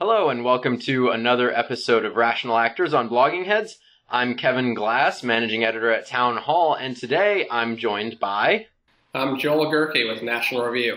Hello and welcome to another episode of Rational Actors on Blogging Heads. I'm Kevin Glass, managing editor at Town Hall, and today I'm joined by... I'm Joel Gurkey with National Review.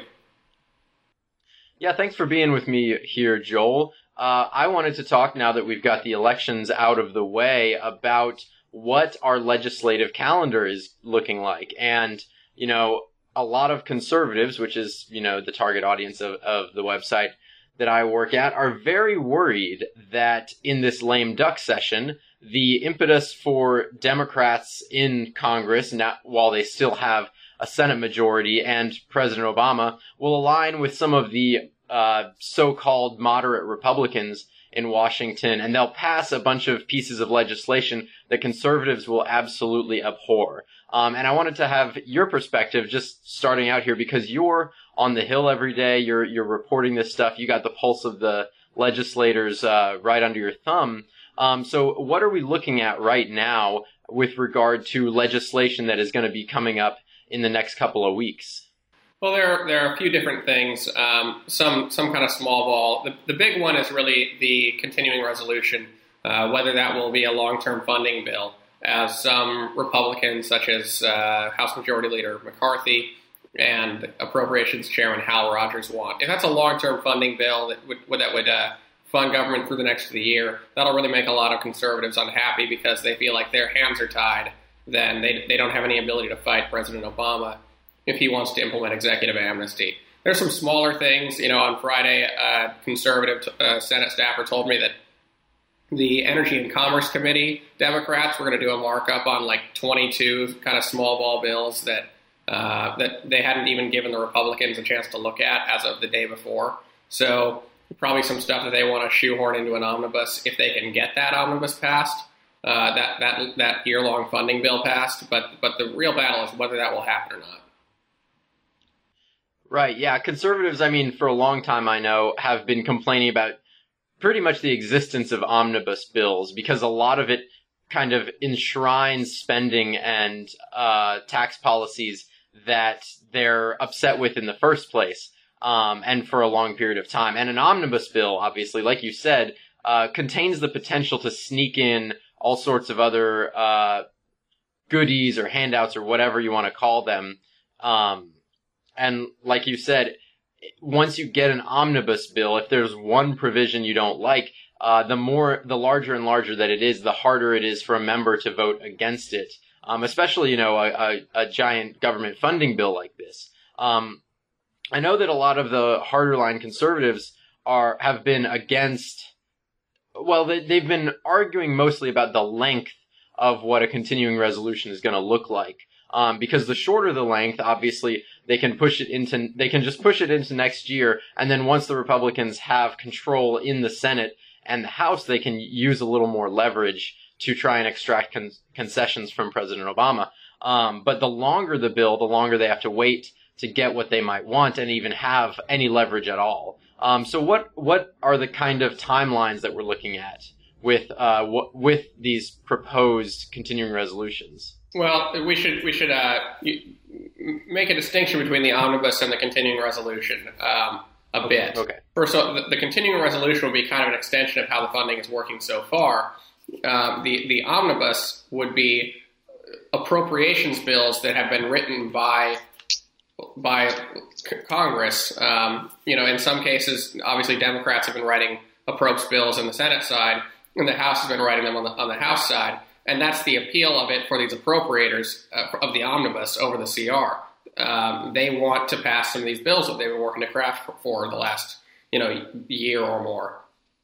Yeah, thanks for being with me here, Joel. I wanted to talk, now that we've got the elections out of the way, about what our legislative calendar is looking like. And, a lot of conservatives, which is, the target audience of the website that I work at, are very worried that in this lame duck session, the impetus for Democrats in Congress, while they still have a Senate majority and President Obama, will align with some of the so-called moderate Republicans in Washington, and they'll pass a bunch of pieces of legislation that conservatives will absolutely abhor. And I wanted to have your perspective just starting out here, because you're on the Hill every day, you're reporting this stuff, you got the pulse of the legislators right under your thumb. So what are we looking at right now with regard to legislation that is going to be coming up in the next couple of weeks? Well, there are a few different things, some kind of small ball. The big one is really the continuing resolution, whether that will be a long-term funding bill, as some Republicans, such as House Majority Leader McCarthy and Appropriations Chairman Hal Rogers, want. If that's a long-term funding bill that would fund government through the next of the year, that'll really make a lot of conservatives unhappy because they feel like their hands are tied. Then they don't have any ability to fight President Obama if he wants to implement executive amnesty. There's some smaller things. On Friday, a conservative Senate staffer told me that the Energy and Commerce Committee Democrats were going to do a markup on like 22 kind of small ball bills that they hadn't even given the Republicans a chance to look at as of the day before. So probably some stuff that they want to shoehorn into an omnibus if they can get that omnibus passed, that year-long funding bill passed. But the real battle is whether that will happen or not. Right, yeah. Conservatives, for a long time, I know, have been complaining about pretty much the existence of omnibus bills because a lot of it kind of enshrines spending and tax policies that they're upset with in the first place, and for a long period of time. And an omnibus bill, obviously, like you said, contains the potential to sneak in all sorts of other goodies or handouts or whatever you want to call them. And like you said, once you get an omnibus bill, if there's one provision you don't like, the larger and larger that it is, the harder it is for a member to vote against it. Especially, a giant government funding bill like this. I know that a lot of the harder line conservatives have been against, they've been arguing mostly about the length of what a continuing resolution is going to look like. Because the shorter the length, obviously, they can just push it into next year, and then once the Republicans have control in the Senate and the House, they can use a little more leverage to try and extract concessions from President Obama. But the longer the bill, the longer they have to wait to get what they might want and even have any leverage at all. So what are the kind of timelines that we're looking at with these proposed continuing resolutions? Well, we should make a distinction between the omnibus and the continuing resolution a bit. Okay. First of all, the continuing resolution would be kind of an extension of how the funding is working so far. The omnibus would be appropriations bills that have been written by Congress. In some cases, obviously Democrats have been writing approps bills on the Senate side, and the House has been writing them on the House side. And that's the appeal of it for these appropriators of the omnibus over the CR. They want to pass some of these bills that they've been working to craft for the last year or more.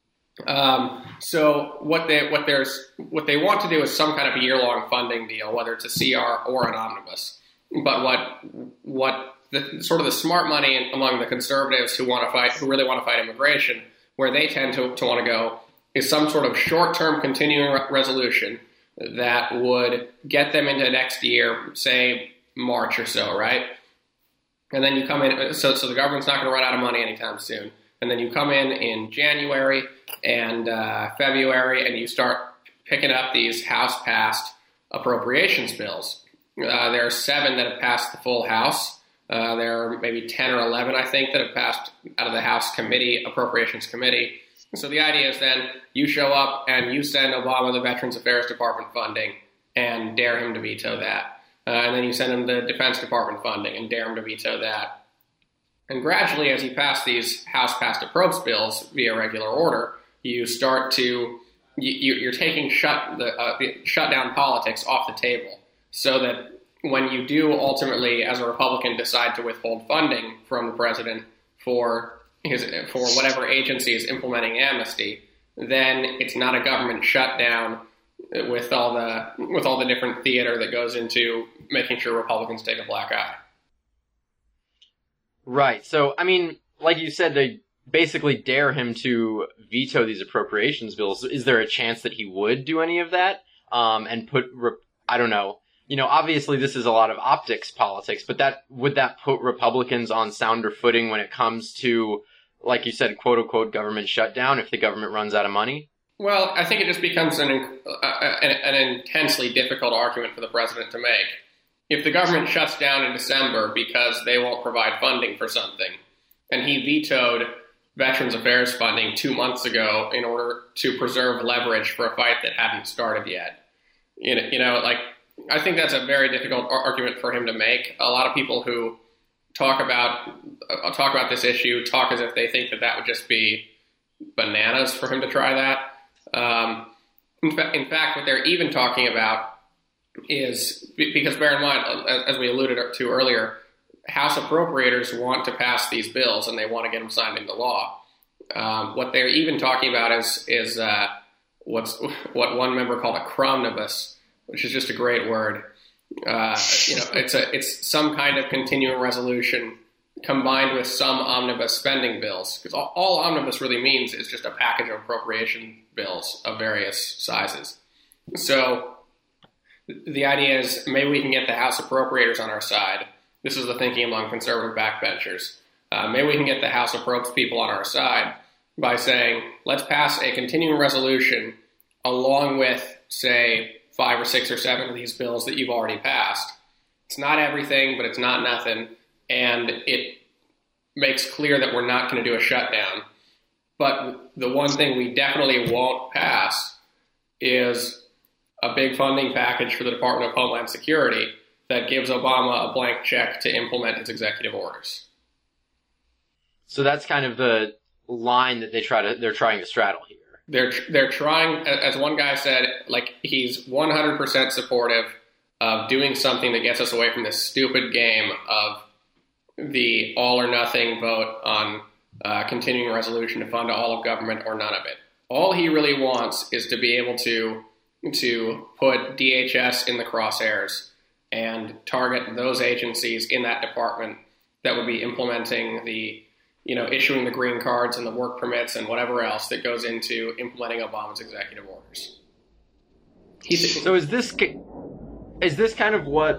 So what they want to do is some kind of a year-long funding deal, whether it's a CR or an omnibus. But what the smart money among the conservatives who really want to fight immigration, where they tend to want to go, is some sort of short-term continuing resolution that would get them into next year, say March or so, right? And then you come in, so the government's not going to run out of money anytime soon. And then you come in January and February, and you start picking up these House-passed appropriations bills. There are 7 that have passed the full House. There are maybe 10 or 11, I think, that have passed out of the House Appropriations Committee. So the idea is then you show up and you send Obama the Veterans Affairs Department funding and dare him to veto that. And then you send him the Defense Department funding and dare him to veto that. And gradually, as you pass these House-passed approach bills via regular order, you start to you're taking shutdown politics off the table, so that when you do ultimately, as a Republican, decide to withhold funding from the president for whatever agency is implementing amnesty, then it's not a government shutdown with all the different theater that goes into making sure Republicans take a black eye. Right. So, I mean, like you said, they basically dare him to veto these appropriations bills. Is there a chance that he would do any of that? And I don't know. Obviously this is a lot of optics politics, but would that put Republicans on sounder footing when it comes to, like you said, quote unquote government shutdown if the government runs out of money? Well, I think it just becomes an intensely difficult argument for the president to make. If the government shuts down in December because they won't provide funding for something, and he vetoed Veterans Affairs funding 2 months ago in order to preserve leverage for a fight that hadn't started yet, I think that's a very difficult argument for him to make. A lot of people who talk about this issue talk as if they think that would just be bananas for him to try that. In fact, what they're even talking about is, because bear in mind, as we alluded to earlier, House appropriators want to pass these bills and they want to get them signed into law. What they're even talking about is what one member called a cromnibus, which is just a great word. It's some kind of continuing resolution combined with some omnibus spending bills, because all omnibus really means is just a package of appropriation bills of various sizes. So the idea is maybe we can get the House appropriators on our side. This is the thinking among conservative backbenchers. Maybe we can get the House approach people on our side by saying, let's pass a continuing resolution along with, say, 5 or 6 or 7 of these bills that you've already passed. It's not everything, but it's not nothing. And it makes clear that we're not going to do a shutdown. But the one thing we definitely won't pass is a big funding package for the Department of Homeland Security that gives Obama a blank check to implement his executive orders. So that's kind of the line that they're trying to straddle here. They're trying, as one guy said, like, he's 100% supportive of doing something that gets us away from this stupid game of the all or nothing vote on continuing a resolution to fund all of government or none of it. All he really wants is to be able to put DHS in the crosshairs and target those agencies in that department that would be implementing the, issuing the green cards and the work permits and whatever else that goes into implementing Obama's executive orders. So is this kind of what,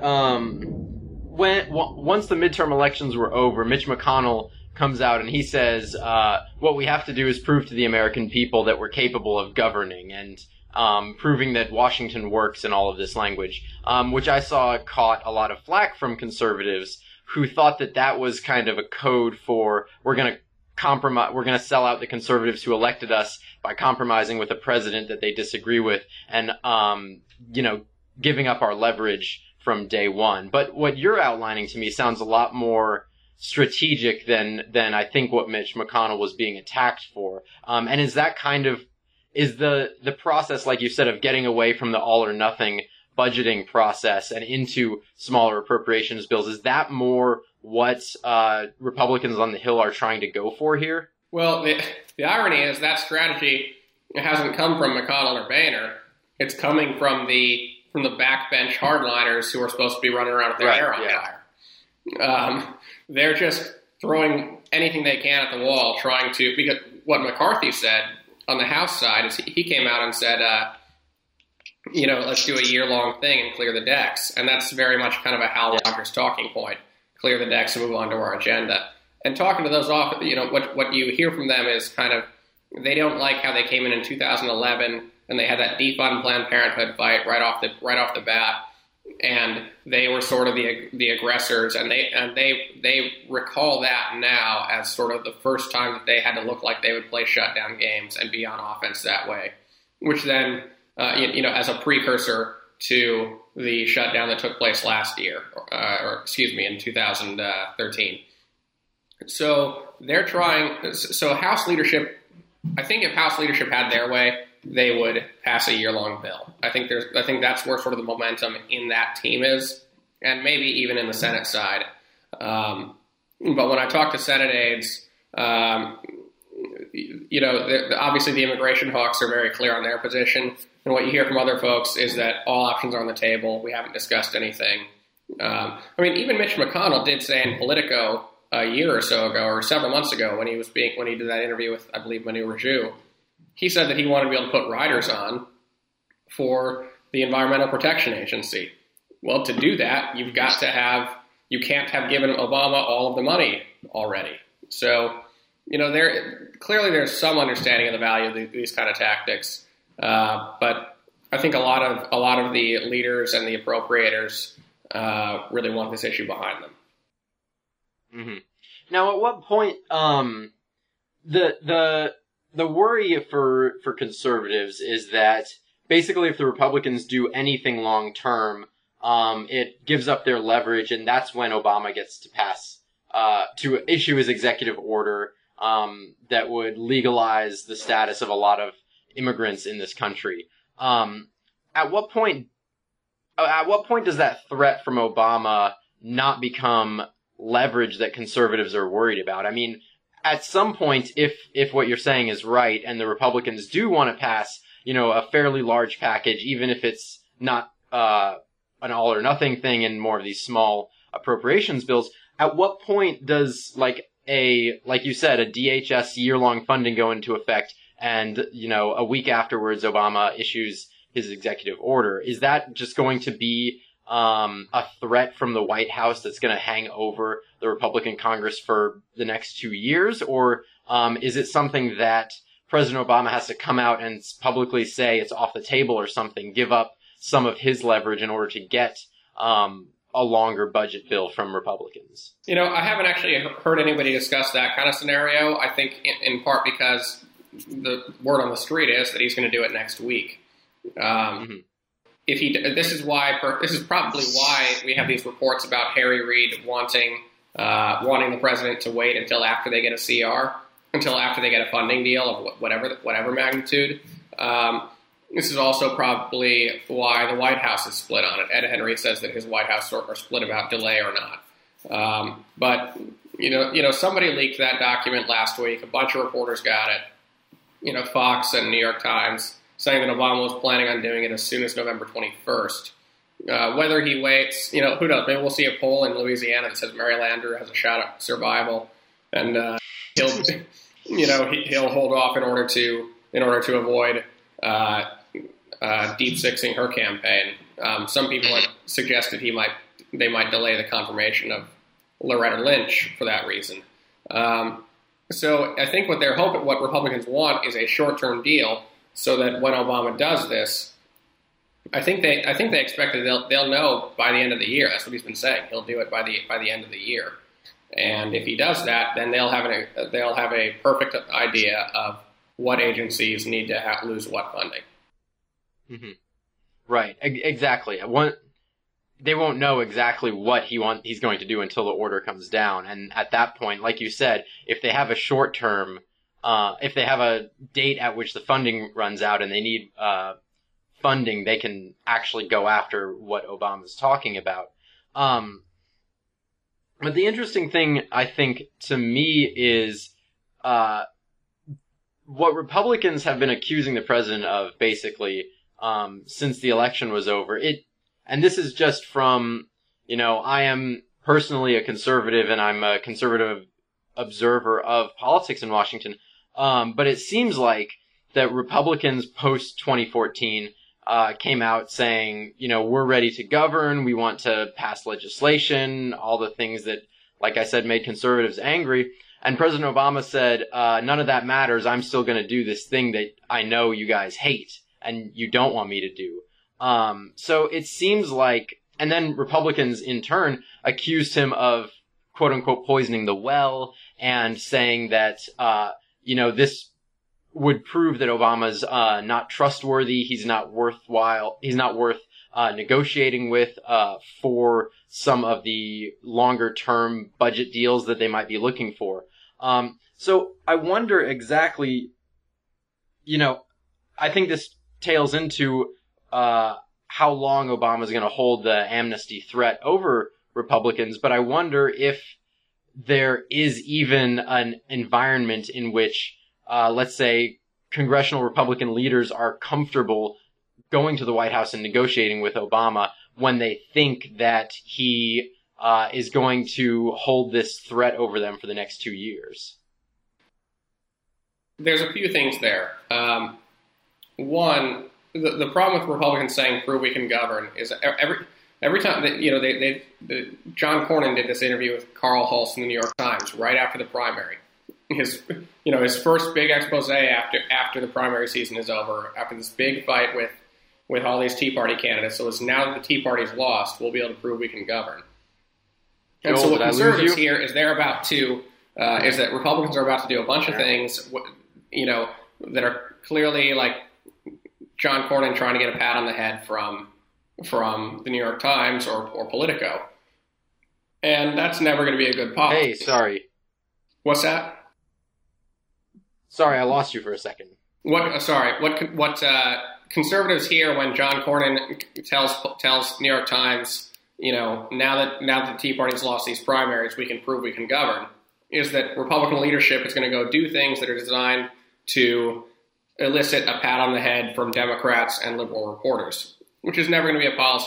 once the midterm elections were over, Mitch McConnell comes out and he says, what we have to do is prove to the American people that we're capable of governing and proving that Washington works and all of this language, which I saw caught a lot of flack from conservatives who thought that was kind of a code for we're going to compromise, we're going to sell out the conservatives who elected us by compromising with a president that they disagree with and, giving up our leverage from day one. But what you're outlining to me sounds a lot more strategic than I think what Mitch McConnell was being attacked for. And is that kind of, is the process, like you said, of getting away from the all or nothing budgeting process and into smaller appropriations bills, is that more what Republicans on the Hill are trying to go for here? Well, the irony is that strategy hasn't come from McConnell or Boehner. It's coming from the backbench hardliners who are supposed to be running around with their hair on fire. They're just throwing anything they can at the wall, trying to, because what McCarthy said on the House side is he came out and said, let's do a year-long thing and clear the decks. And that's very much kind of a Hal Rogers talking point. Clear the decks and move on to our agenda. And talking to those off, what you hear from them is kind of, they don't like how they came in 2011 and they had that defund Planned Parenthood fight right off the bat. and they were sort of the aggressors, and they recall that now as sort of the first time that they had to look like they would play shutdown games and be on offense that way, which then as a precursor to the shutdown that took place last year, in 2013. So they're trying. So House leadership, I think, if House leadership had their way, they would pass a year-long bill. I think that's where sort of the momentum in that team is, and maybe even in the Senate side. But when I talk to Senate aides, obviously the immigration hawks are very clear on their position, and what you hear from other folks is that all options are on the table. We haven't discussed anything. Even Mitch McConnell did say in Politico a year or so ago, or several months ago, when he did that interview with, I believe, Manu Raju, he said that he wanted to be able to put riders on for the Environmental Protection Agency. Well, to do that, you can't have given Obama all of the money already. So, there's some understanding of the value of these kind of tactics. But I think a lot of the leaders and the appropriators really want this issue behind them. Mm-hmm. Now, at what point the worry for conservatives is that basically if the Republicans do anything long term, it gives up their leverage, and that's when Obama gets to to issue his executive order that would legalize the status of a lot of immigrants in this country. At what point does that threat from Obama not become leverage that conservatives are worried about? I mean, at some point, if what you're saying is right, and the Republicans do want to pass, a fairly large package, even if it's not an all or nothing thing and more of these small appropriations bills, at what point does like you said, a DHS year-long funding go into effect, and a week afterwards Obama issues his executive order? Is that just going to be a threat from the White House that's going to hang over the Republican Congress for the next 2 years? Or is it something that President Obama has to come out and publicly say it's off the table or something, give up some of his leverage in order to get a longer budget bill from Republicans? I haven't actually heard anybody discuss that kind of scenario. I think in part because the word on the street is that he's going to do it next week. Mm-hmm. This is probably why we have these reports about Harry Reid wanting the president to wait until after they get a CR, until after they get a funding deal of whatever magnitude. This is also probably why the White House is split on it. Ed Henry says that his White House are split about delay or not. But somebody leaked that document last week. A bunch of reporters got it. Fox and New York Times, saying that Obama was planning on doing it as soon as November 21st. Whether he waits, who knows? Maybe we'll see a poll in Louisiana that says Mary Lander has a shot at survival, and he'll hold off in order to avoid deep sixing her campaign. Some people have suggested they might delay the confirmation of Loretta Lynch for that reason. So I think what Republicans want is a short-term deal, so that when Obama does this, I think they expect that they'll know by the end of the year. That's what he's been saying. He'll do it by the end of the year, and if he does that, then they'll have a perfect idea of what agencies need to lose what funding. Mm-hmm. Right, exactly. They won't know exactly what he's going to do until the order comes down, and at that point, like you said, if they have a short term. If they have a date at which the funding runs out and they need funding, they can actually go after what Obama's talking about. But the interesting thing, I think, to me is what Republicans have been accusing the president of, basically, since the election was over. And this is just from, I am personally a conservative, and I'm a conservative observer of politics in Washington. But it seems like that Republicans post 2014 came out saying, we're ready to govern, we want to pass legislation, all the things that, like I said, made conservatives angry. And President Obama said, none of that matters, I'm still going to do this thing that I know you guys hate and you don't want me to do. So it seems like And then Republicans, in turn, accused him of, quote unquote, poisoning the well and saying that, this would prove that Obama's not trustworthy. He's not worthwhile. He's not worth negotiating with for some of the longer term budget deals that they might be looking for. So I wonder exactly, I think this tails into how long Obama's going to hold the amnesty threat over Republicans, but I wonder if there is even an environment in which, let's say, congressional Republican leaders are comfortable going to the White House and negotiating with Obama when they think that he is going to hold this threat over them for the next 2 years. There's a few things there. One, the problem with Republicans saying "prove we can govern" is every time that John Cornyn did this interview with Carl Hulse in the New York Times right after the primary. His first big expose after the primary season is over, after this big fight with all these Tea Party candidates. So it's now that the Tea Party's lost, we'll be able to prove we can govern. And so what conservatives here is is that Republicans are about to do a bunch of things, that are clearly like John Cornyn trying to get a pat on the head from the New York Times or Politico. And that's never going to be a good policy. Hey, sorry. What's that? Sorry, I lost you for a second. What conservatives hear when John Cornyn tells New York Times, now that the Tea Party's lost these primaries, we can prove we can govern, is that Republican leadership is going to go do things that are designed to elicit a pat on the head from Democrats and liberal reporters, which is never going to be a policy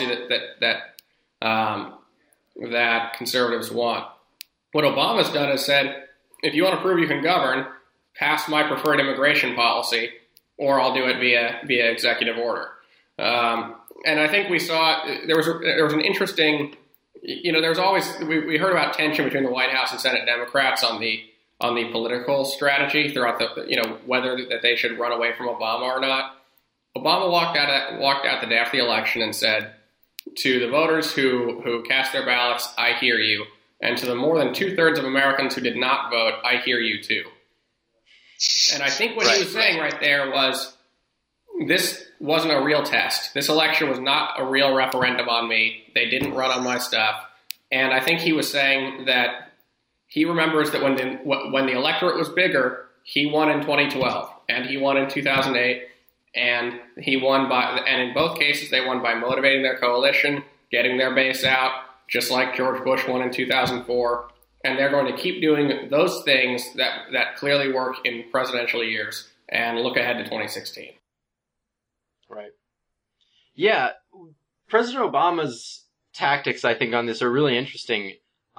that conservatives want. What Obama's done is said, if you want to prove you can govern, pass my preferred immigration policy, or I'll do it via executive order. And I think we saw there was an interesting, there's always we heard about tension between the White House and Senate Democrats on the political strategy throughout whether that they should run away from Obama or not. Obama walked out the day after the election and said to the voters who cast their ballots, "I hear you," and to the more than 2/3 of Americans who did not vote, "I hear you too." And I think what he was saying right there was, this wasn't a real test. This election was not a real referendum on me. They didn't run on my stuff. And I think he was saying that he remembers that when the electorate was bigger, he won in 2012 and he won in 2008, and in both cases they won by motivating their coalition, getting their base out, just like George Bush won in 2004. And they're going to keep doing those things that clearly work in presidential years and look ahead to 2016. Right. Yeah. President Obama's tactics, I think, on this are really interesting.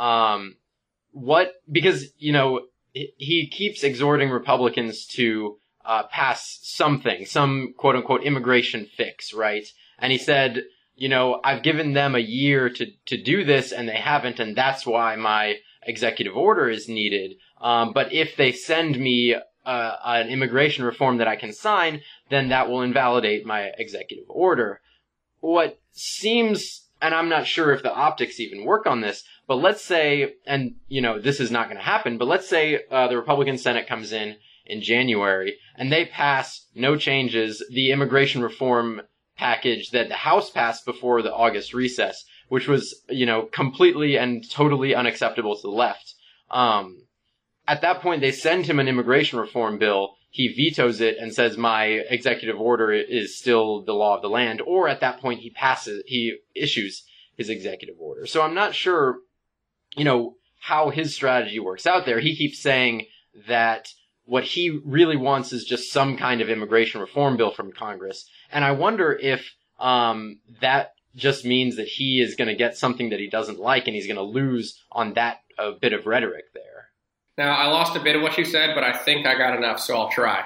Because, he keeps exhorting Republicans to pass something, some quote unquote immigration fix, right? And he said, I've given them a year to do this and they haven't, and that's why my executive order is needed. But if they send me an immigration reform that I can sign, then that will invalidate my executive order. What seems, and I'm not sure if the optics even work on this, but let's say, and this is not going to happen, but let's say the Republican Senate comes in January and they pass, no changes, the immigration reform package that the House passed before the August recess, which was, completely and totally unacceptable to the left. At that point, they send him an immigration reform bill. He vetoes it and says, my executive order is still the law of the land. Or at that point, he issues his executive order. So I'm not sure, how his strategy works out there. He keeps saying that what he really wants is just some kind of immigration reform bill from Congress. And I wonder if that just means that he is going to get something that he doesn't like and he's going to lose on that bit of rhetoric there. Now, I lost a bit of what you said, but I think I got enough, so I'll try.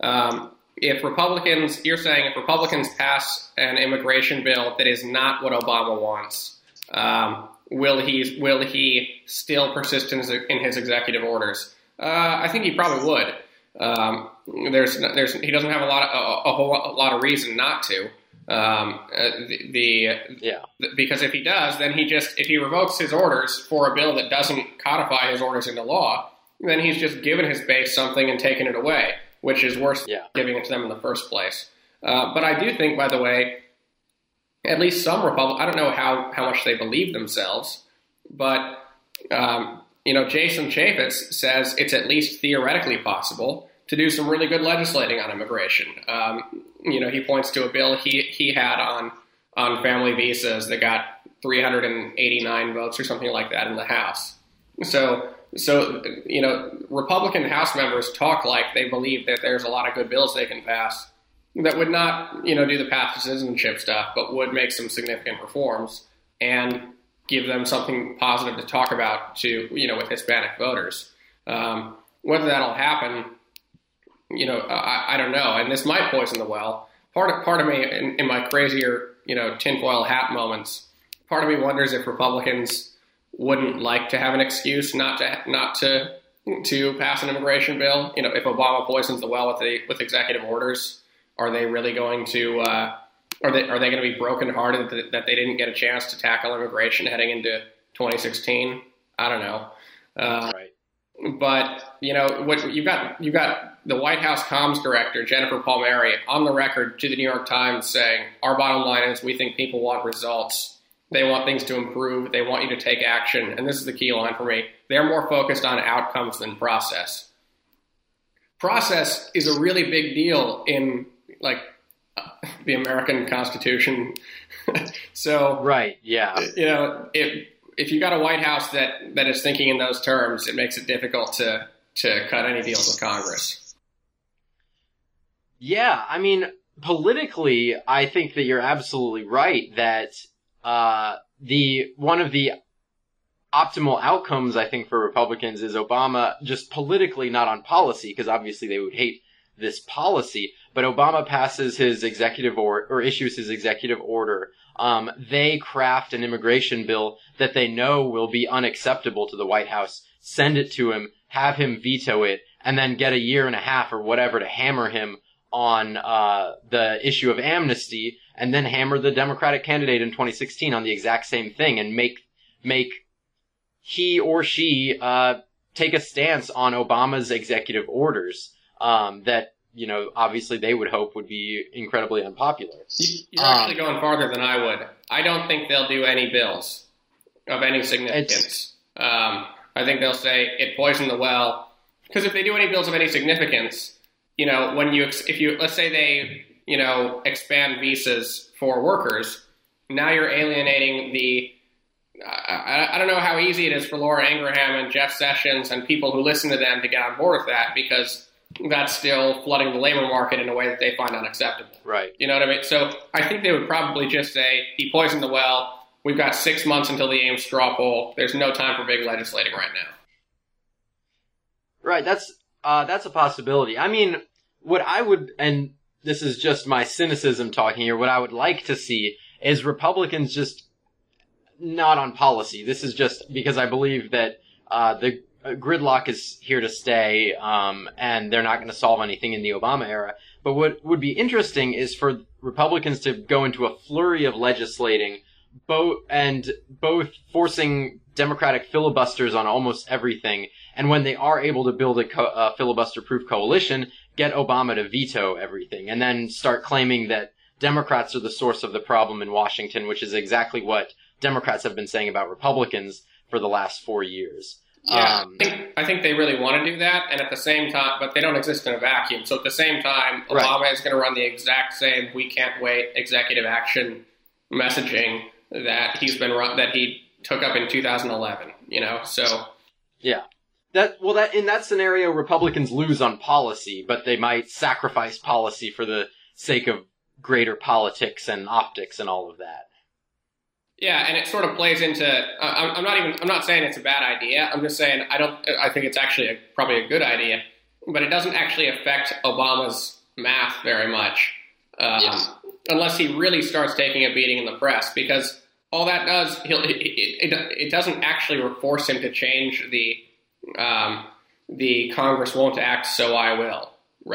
You're saying if Republicans pass an immigration bill that is not what Obama wants, will he still persist in his executive orders? I think he probably would. He doesn't have a whole lot of reason not to. Because if he does, then if he revokes his orders for a bill that doesn't codify his orders into law, then he's just given his base something and taken it away, which is worse than giving it to them in the first place. But I do think, by the way, at least some Republicans, I don't know how much they believe themselves, but Jason Chaffetz says it's at least theoretically possible to do some really good legislating on immigration. He points to a bill he had on family visas that got 389 votes or something like that in the House. So Republican House members talk like they believe that there's a lot of good bills they can pass that would not, do the path to citizenship stuff, but would make some significant reforms and give them something positive to talk about with Hispanic voters. Whether that'll happen, I don't know. And this might poison the well. Part of me, in my crazier, tinfoil hat moments, part of me wonders if Republicans wouldn't like to have an excuse not to pass an immigration bill. If Obama poisons the well with executive orders, are they really going to? Are they going to be brokenhearted that they didn't get a chance to tackle immigration heading into 2016? I don't know. Right. But what you've got the White House comms director Jennifer Palmieri on the record to the New York Times saying, "Our bottom line is we think people want results. They want things to improve. They want you to take action." And this is the key line for me: they're more focused on outcomes than process. Process is a really big deal in the American Constitution. So, right, yeah. If you got a White House that is thinking in those terms, it makes it difficult to cut any deals with Congress. Yeah, I mean, politically, I think that you're absolutely right that one of the optimal outcomes, I think, for Republicans is Obama just politically, not on policy, because obviously they would hate this policy, but Obama passes his executive or issues his executive order. They craft an immigration bill that they know will be unacceptable to the White House, send it to him, have him veto it, and then get a year and a half or whatever to hammer him on the issue of amnesty, and then hammer the Democratic candidate in 2016 on the exact same thing, and make he or she take a stance on Obama's executive orders that, obviously they would hope would be incredibly unpopular. You're actually going farther than I would. I don't think they'll do any bills of any significance. I think they'll say it poisoned the well, because if they do any bills of any significance, let's say they, expand visas for workers, now you're alienating I don't know how easy it is for Laura Ingraham and Jeff Sessions and people who listen to them to get on board with that, because that's still flooding the labor market in a way that they find unacceptable. Right. You know what I mean? So I think they would probably just say, he poisoned the well. We've got 6 months until the Ames straw poll. There's no time for big legislating right now. Right. That's a possibility. I mean, what I would, and this is just my cynicism talking here, what I would like to see is Republicans just not on policy. This is just because I believe that the gridlock is here to stay, and they're not going to solve anything in the Obama era. But what would be interesting is for Republicans to go into a flurry of legislating, both forcing Democratic filibusters on almost everything, and when they are able to build a filibuster-proof coalition, get Obama to veto everything, and then start claiming that Democrats are the source of the problem in Washington, which is exactly what Democrats have been saying about Republicans for the last 4 years. Yeah, I think they really want to do that, and at the same time, but they don't exist in a vacuum. So at the same time, Obama is going to run the exact same "we can't wait" executive action messaging that he took up in 2011. So yeah, that in that scenario, Republicans lose on policy, but they might sacrifice policy for the sake of greater politics and optics and all of that. Yeah, and it sort of plays into. I'm not saying it's a bad idea. I'm just saying I think it's actually probably a good idea, but it doesn't actually affect Obama's math very much, unless he really starts taking a beating in the press. Because all that does, it doesn't actually force him to change the Congress won't act, so I will. Right?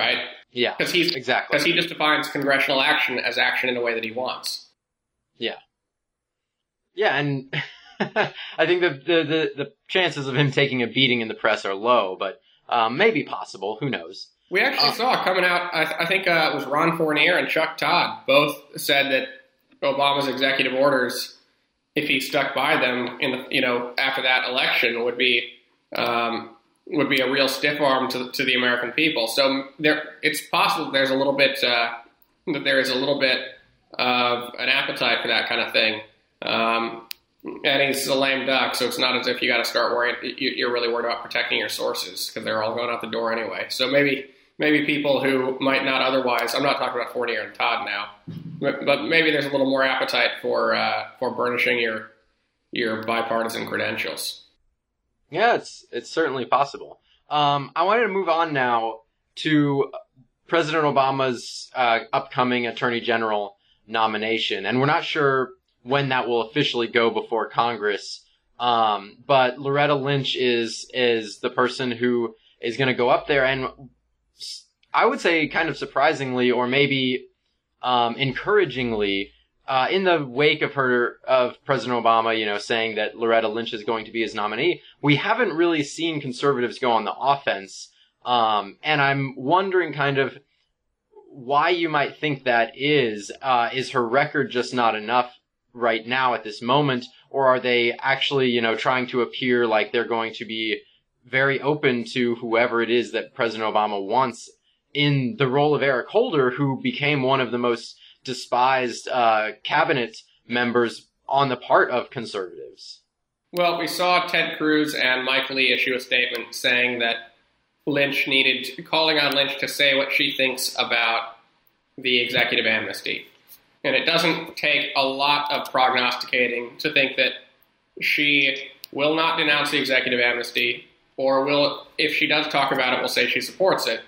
Yeah, exactly. Because he just defines congressional action as action in a way that he wants. Yeah. Yeah, and I think the chances of him taking a beating in the press are low, but maybe possible. Who knows? We actually saw coming out, I think it was Ron Fournier and Chuck Todd both said that Obama's executive orders, if he stuck by them after that election, would be a real stiff arm to the American people. So it's possible there's a little bit that there is a little bit of an appetite for that kind of thing. And he's a lame duck, so it's not as if you got to start worrying. You're really worried about protecting your sources because they're all going out the door anyway. So maybe people who might not otherwise. I'm not talking about Fournier and Todd now, but maybe there's a little more appetite for burnishing your bipartisan credentials. Yeah, it's certainly possible. I wanted to move on now to President Obama's upcoming Attorney General nomination, and we're not sure when that will officially go before Congress. But Loretta Lynch is the person who is going to go up there, and I would say kind of surprisingly, or maybe encouragingly, in the wake of President Obama, saying that Loretta Lynch is going to be his nominee, we haven't really seen conservatives go on the offense. And I'm wondering kind of why you might think that is. Is her record just not enough right now at this moment, or are they actually, trying to appear like they're going to be very open to whoever it is that President Obama wants in the role of Eric Holder, who became one of the most despised cabinet members on the part of conservatives? Well, we saw Ted Cruz and Mike Lee issue a statement saying that calling on Lynch to say what she thinks about the executive amnesty. And it doesn't take a lot of prognosticating to think that she will not denounce the executive amnesty, or will, if she does talk about it, will say she supports it.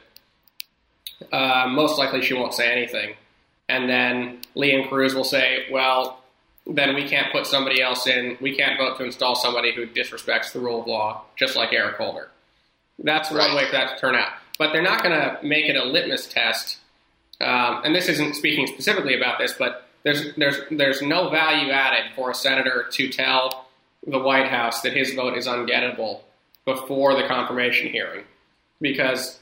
Most likely she won't say anything. And then Lee and Cruz will say, well, then we can't put somebody else in. We can't vote to install somebody who disrespects the rule of law, just like Eric Holder. That's one way for that to turn out. But they're not going to make it a litmus test. And this isn't speaking specifically about this, but there's no value added for a senator to tell the White House that his vote is ungettable before the confirmation hearing, because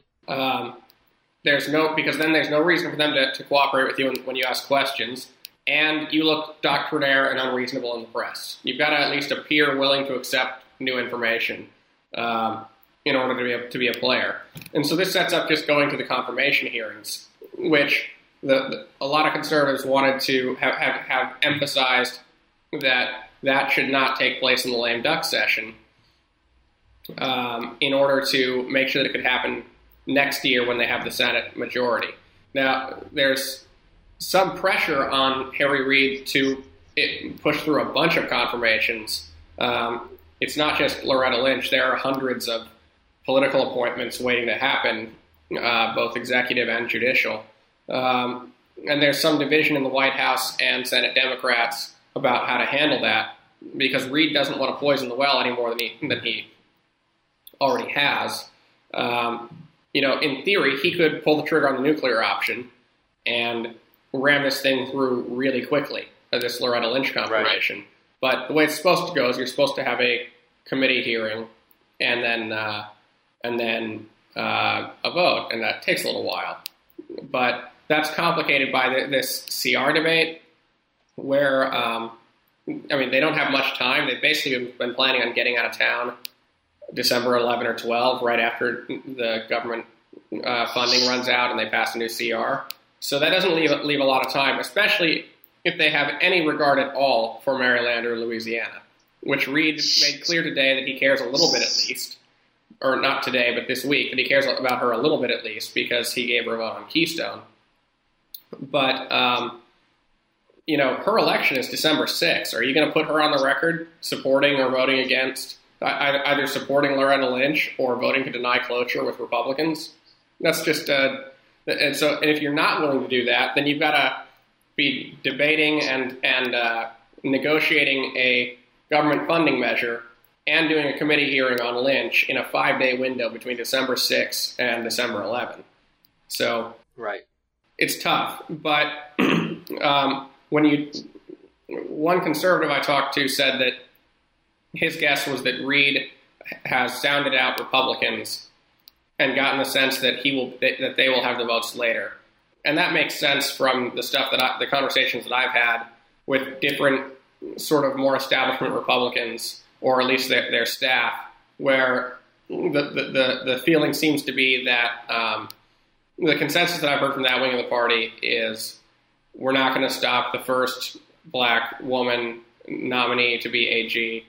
there's no reason for them to cooperate with you when you ask questions, and you look doctrinaire and unreasonable in the press. You've got to at least appear willing to accept new information in order to be a player. And so this sets up just going to the confirmation hearings, which a lot of conservatives wanted to have emphasized that should not take place in the lame duck session in order to make sure that it could happen next year when they have the Senate majority. Now, there's some pressure on Harry Reid to push through a bunch of confirmations. It's not just Loretta Lynch. There are hundreds of political appointments waiting to happen, both executive and judicial. And there's some division in the White House and Senate Democrats about how to handle that, because Reid doesn't want to poison the well any more than he already has. In theory, he could pull the trigger on the nuclear option and ram this thing through really quickly, this Loretta Lynch confirmation. Right. But the way it's supposed to go is you're supposed to have a committee hearing and then a vote, and that takes a little while. But that's complicated by this CR debate, where they don't have much time. They've basically been planning on getting out of town December 11 or 12, right after the government funding runs out and they pass a new CR. So that doesn't leave a lot of time, especially if they have any regard at all for Maryland or Louisiana, which Reid made clear today that he cares a little bit at least, or not today, but this week, that he cares about her a little bit at least because he gave her a vote on Keystone. But, her election is December 6th. Are you going to put her on the record supporting or voting against, either supporting Loretta Lynch or voting to deny cloture with Republicans? That's just, and if you're not willing to do that, then you've got to be debating and negotiating a government funding measure and doing a committee hearing on Lynch in a 5-day window between December 6th and December 11th. So Right. it's tough. But one conservative I talked to said that his guess was that Reid has sounded out Republicans and gotten the sense that that they will have the votes later. And that makes sense from the stuff the conversations that I've had with different sort of more establishment Republicans, or at least their staff, where the feeling seems to be that the consensus that I've heard from that wing of the party is we're not going to stop the first black woman nominee to be AG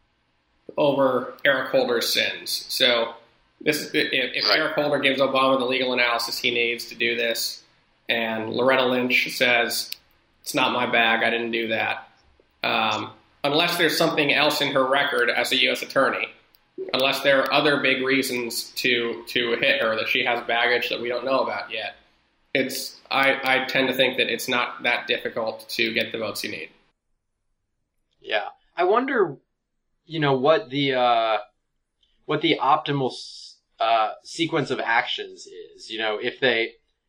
over Eric Holder's sins. So if Right. Eric Holder gives Obama the legal analysis he needs to do this, and Loretta Lynch says, it's not my bag, I didn't do that, unless there's something else in her record as a U.S. attorney, unless there are other big reasons to hit her, that she has baggage that we don't know about yet, I tend to think that it's not that difficult to get the votes you need. Yeah. I wonder, what the optimal sequence of actions is. If they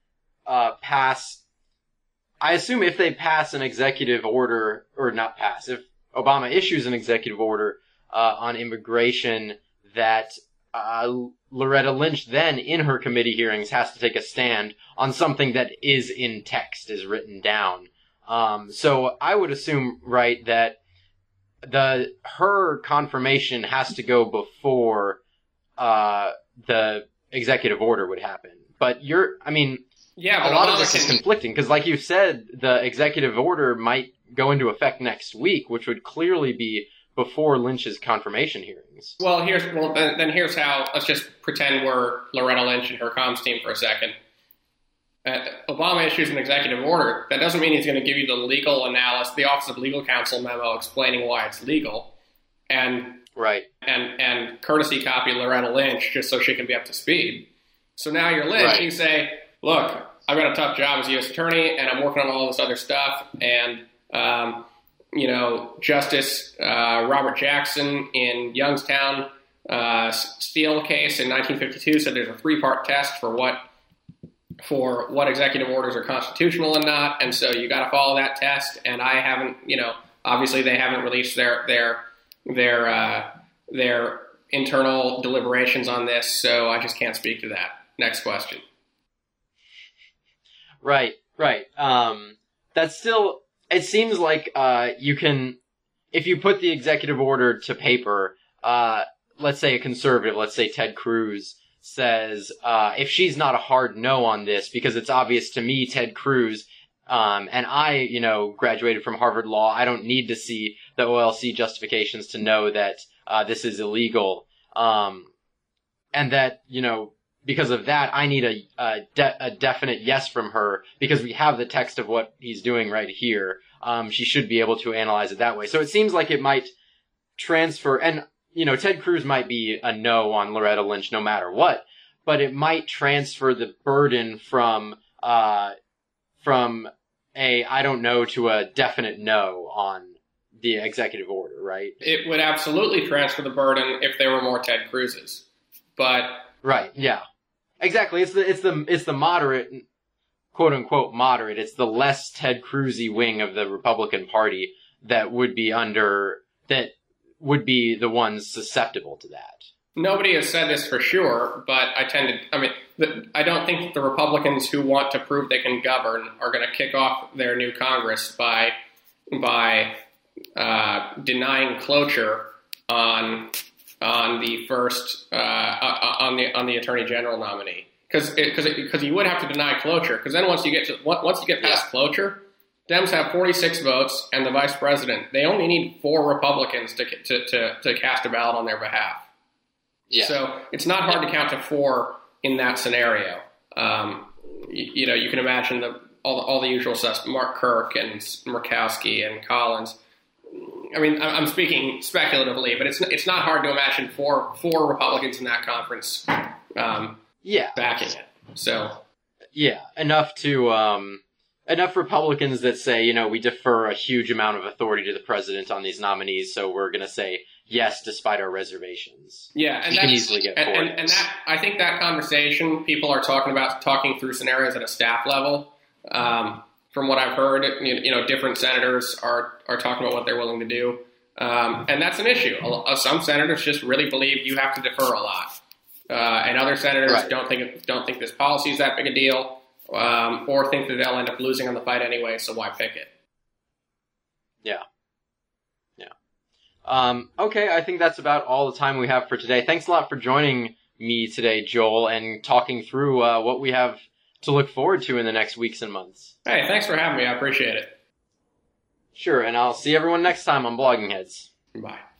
pass, I assume if they pass an executive order, or not pass, if Obama issues an executive order on immigration, that Loretta Lynch then, in her committee hearings, has to take a stand on something that is in text, is written down. So I would assume, right, that her confirmation has to go before the executive order would happen. But Yeah, but a lot of this is conflicting, because like you said, the executive order might go into effect next week, which would clearly be before Lynch's confirmation hearings. Well, then here's how. Let's just pretend we're Loretta Lynch and her comms team for a second. Obama issues an executive order. That doesn't mean he's going to give you the legal analysis, the Office of Legal Counsel memo explaining why it's legal, and right, and courtesy copy Loretta Lynch just so she can be up to speed. So now you're Lynch, Right. and you say, look, I've got a tough job as a U.S. attorney, and I'm working on all this other stuff, and Justice Robert Jackson in Youngstown Steele case in 1952 said there's a 3-part test for what executive orders are constitutional and not, and so you got to follow that test. And I haven't, obviously they haven't released their internal deliberations on this, so I just can't speak to that. Next question. Right. That's still, it seems like you can, if you put the executive order to paper, let's say a conservative, let's say Ted Cruz, says, if she's not a hard no on this, because it's obvious to me, Ted Cruz, and I, graduated from Harvard Law, I don't need to see the OLC justifications to know that this is illegal, and that, because of that, I need a definite yes from her, because we have the text of what he's doing right here. She should be able to analyze it that way. So it seems like it might transfer, and Ted Cruz might be a no on Loretta Lynch no matter what, but it might transfer the burden from a I don't know to a definite no on the executive order, right? It would absolutely transfer the burden if there were more Ted Cruzes, but right, yeah, exactly. It's the moderate, quote unquote moderate. It's the less Ted Cruz-y wing of the Republican Party that would be the ones susceptible to that. Nobody has said this for sure, but I don't think the Republicans who want to prove they can govern are going to kick off their new Congress by denying cloture on the first on the Attorney General nominee, because you would have to deny cloture, because then once you get past cloture, Dems have 46 votes, and the vice president, they only need 4 Republicans to cast a ballot on their behalf. Yeah. So it's not hard to count to 4 in that scenario. You can imagine all the usual suspects, Mark Kirk and Murkowski and Collins. I'm speaking speculatively, but it's not hard to imagine four Republicans in that conference backing it. So yeah, enough Republicans that say, we defer a huge amount of authority to the president on these nominees, so we're going to say yes, despite our reservations. Yeah, and you can easily get forward. And that, I think that conversation, people are talking through scenarios at a staff level. From what I've heard, different senators are talking about what they're willing to do. And that's an issue. Some senators just really believe you have to defer a lot. And other senators right. don't think this policy is that big a deal, or think that they'll end up losing on the fight anyway, so why pick it? Yeah. Okay, I think that's about all the time we have for today. Thanks a lot for joining me today, Joel, and talking through what we have to look forward to in the next weeks and months. Hey, thanks for having me. I appreciate it. Sure, and I'll see everyone next time on Blogging Heads. Bye.